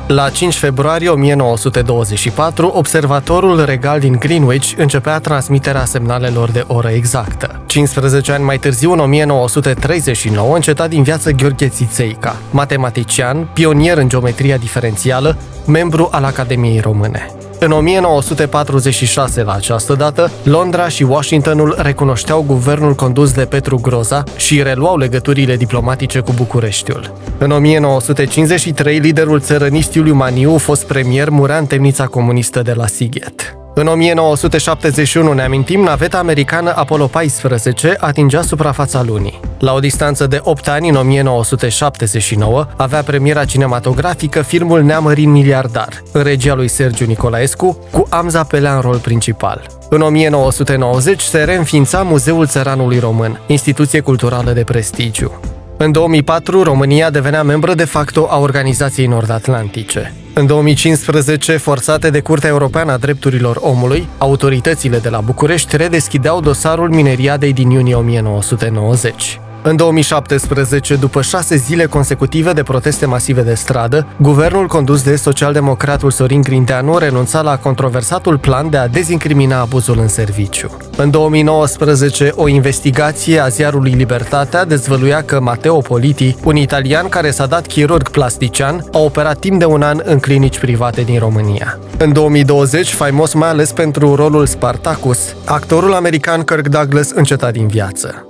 La 5 februarie 1924, observatorul regal din Greenwich începea transmiterea semnalelor de oră exactă. 15 ani mai târziu, în 1939, înceta din viață Gheorghe Țițeica, matematician, pionier în geometria diferențială, membru al Academiei Române. În 1946, la această dată, Londra și Washingtonul recunoșteau guvernul condus de Petru Groza și reluau legăturile diplomatice cu Bucureștiul. În 1953, liderul țărănist Iuliu Maniu, fost premier, murea în temnița comunistă de la Sighet. În 1971, ne amintim, naveta americană Apollo 14 atingea suprafața lunii. La o distanță de 8 ani, în 1979, avea premiera cinematografică filmul Neamărin miliardar, în regia lui Sergiu Nicolaescu, cu Amza Pelea în rol principal. În 1990 se reînființa Muzeul Țăranului Român, instituție culturală de prestigiu. În 2004, România devenea membră de facto a Organizației Nord-Atlantice. În 2015, forțate de Curtea Europeană a Drepturilor Omului, autoritățile de la București redeschideau dosarul mineriadei din iunie 1990. În 2017, după 6 zile consecutive de proteste masive de stradă, guvernul condus de socialdemocratul Sorin Grindeanu renunța la controversatul plan de a dezincrimina abuzul în serviciu. În 2019, o investigație a ziarului Libertatea dezvăluia că Matteo Politi, un italian care s-a dat chirurg plastician, a operat timp de un an în clinici private din România. În 2020, faimos mai ales pentru rolul Spartacus, actorul american Kirk Douglas înceta din viață.